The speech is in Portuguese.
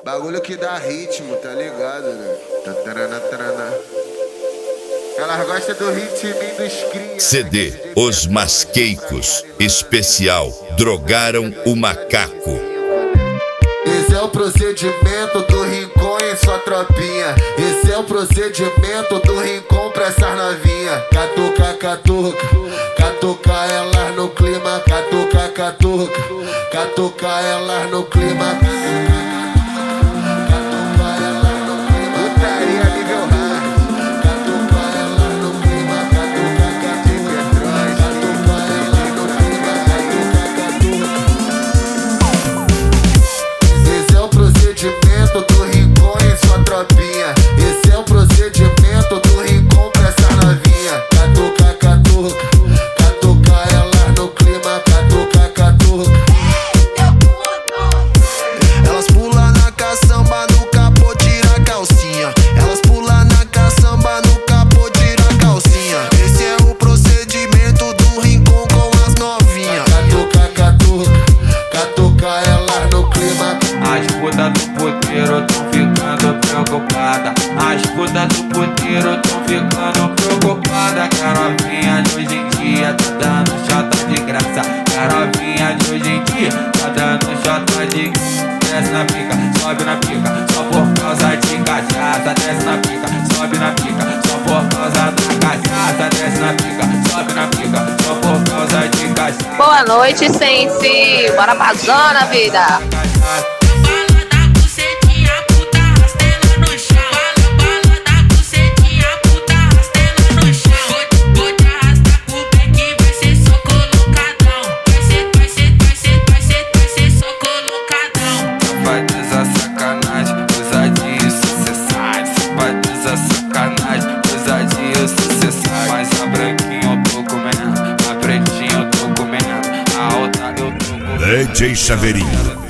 Bagulho que dá ritmo, tá ligado, né? Tatarana, tarana. Elas gostam do ritmo e dos cria. CD Os Masqueicos, especial Drogaram o Macaco. Esse é o procedimento do Rincon em sua tropinha. Esse é o procedimento do Rincon pra essas novinha. Catuca, catuca, catuca elas no clima. Catuca, catuca, catuca elas no clima. Do Rincon em sua tropinha. Esse é o procedimento do Rincon pra essa novinha. Catuca, catuca, catuca elas no clima. Catuca, catuca. Elas pulam na caçamba, no capô tira a calcinha. Elas pulam na caçamba, no capô tira a calcinha. Esse é o procedimento do Rincon com as novinhas. Catuca, catuca, catuca elas no clima. As putas do puteiro tão ficando preocupada. As putas do puteiro tão ficando preocupada. Que a novinha de hoje em dia tá dando chota de graça. Que a novinha de hoje em dia tá dando chota de graça. Desce na pica, sobe na pica, só por causa de cachaça. Desce na pica, sobe na pica, só por causa da cachaça. Desce na pica, sobe na pica, só por causa de cachaça. Boa noite, Sense. Bora pra zona, vida. Mas a branquinha eu tô comendo, a pretinha eu tô comendo, a alta eu tô comendo. DJ Chaveirinho.